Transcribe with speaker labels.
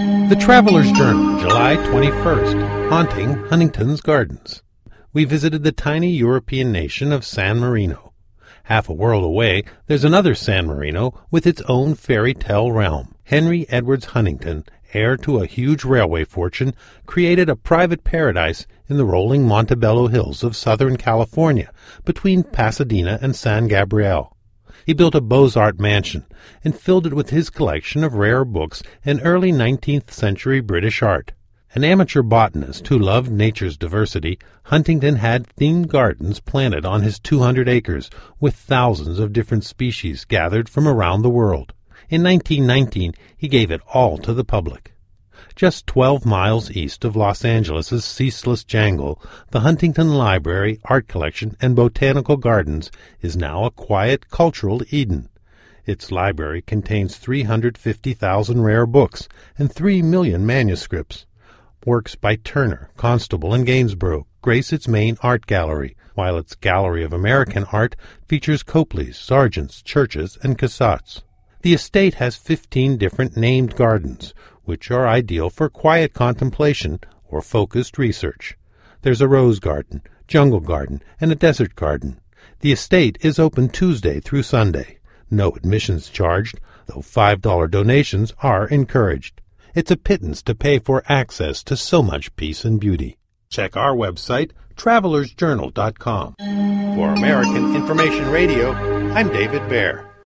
Speaker 1: The Traveler's Journal, July 21st, Haunting Huntington's Gardens. We visited the tiny European nation of San Marino. Half a world away, there's another San Marino with its own fairy tale realm. Henry Edwards Huntington, heir to a huge railway fortune, created a private paradise in the rolling Montebello Hills of Southern California between Pasadena and San Gabriel. He built a Beaux-Arts mansion and filled it with his collection of rare books and early 19th century British art. An amateur botanist who loved nature's diversity, Huntington had themed gardens planted on his 200 acres with thousands of different species gathered from around the world. In 1919, he gave it all to the public. Just 12 miles east of Los Angeles' ceaseless jangle, the Huntington Library, Art Collection, and Botanical Gardens is now a quiet cultural Eden. Its library contains 350,000 rare books and 3 million manuscripts. Works by Turner, Constable, and Gainsborough grace its main art gallery, while its Gallery of American Art features Copleys, Sargents, Churches, and Cassattes. The estate has 15 different named gardens, which are ideal for quiet contemplation or focused research. There's a rose garden, jungle garden, and a desert garden. The estate is open Tuesday through Sunday. No admissions charged, though $5 donations are encouraged. It's a pittance to pay for access to so much peace and beauty. Check our website, travelersjournal.com. For American Information Radio, I'm David Baer.